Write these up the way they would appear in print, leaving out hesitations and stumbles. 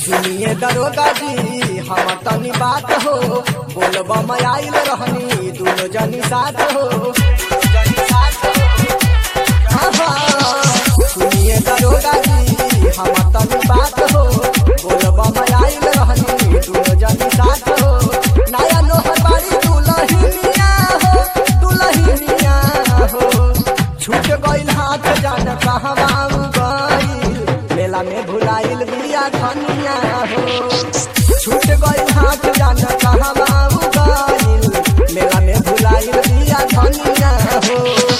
सुनिए दरोगा जी हम तनी बात हो, बोलबा मैं आइल रहनी दोनों जनी साथ हो। सुनिए दरोगा जी हम तनी बात हो, बोलबा मैं आइल रहनी दोनों जनी साथ हो। नया नोहर बाड़ी दुलहिनिया हो, दुलहिनिया हो। छूट गइल हाथ जान कहवा गइल, मेला में भुलाइल बिया धनिया हो। छूट गइल हाथ जान कहवा गइल, मेला में भुलाइल बिया धनिया हो।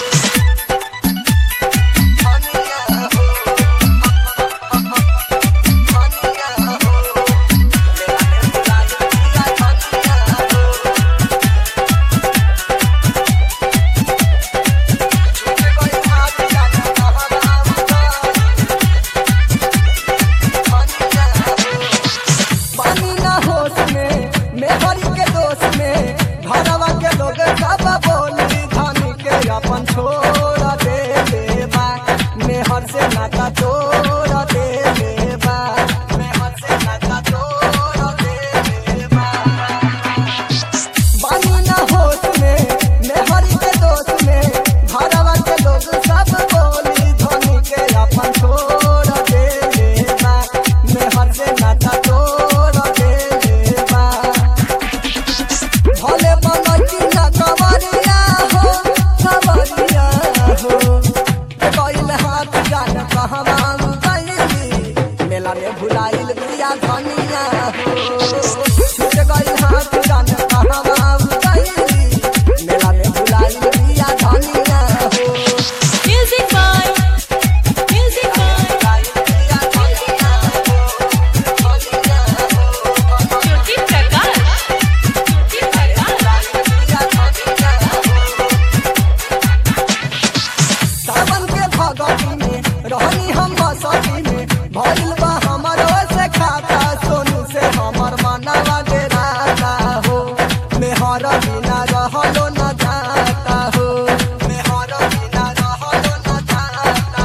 अपन छोड़ दे देबा मेहर से नाता तोड़ दे देबा, मेहर से नाता तोड़ दे देबा। बानी ना होश में मेहर के दोस्त में, घरवा के लोग सब बोली धनी के अपन छोड़ दे देबा मेहर से नाता तोड़ दे देबा। भले बनकी ना कवरिया हो, कवरिया हो। गइल हाथ जान कहवा गइली, मेला में भुलाइल बिया धनिया हो। छूट गइल हाथ जान कहवा गइली, मेला में भुलाइल बिया धनिया हो। Music by Jyoti Prakash. सावन के भगती में रहनी हम बसती में, भइल बा हमरो से खाता सोनू से हमर मनवा डेराता हो। मेहर बिना रहलो न जाता हो, मेहर बिना रहलो न जाता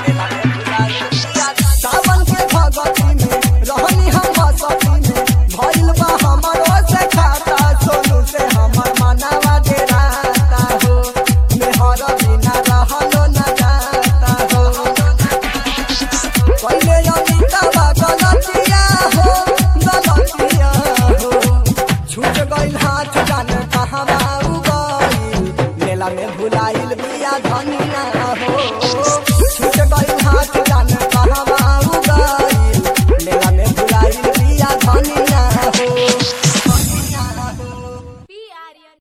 हो। सावन के भगती में रहनी हम बसती में, भइल बा हमरो से खाता सोनू से हमर मनवा डेराता हो। मेहर बिना रहलो न जाता हो। पहिले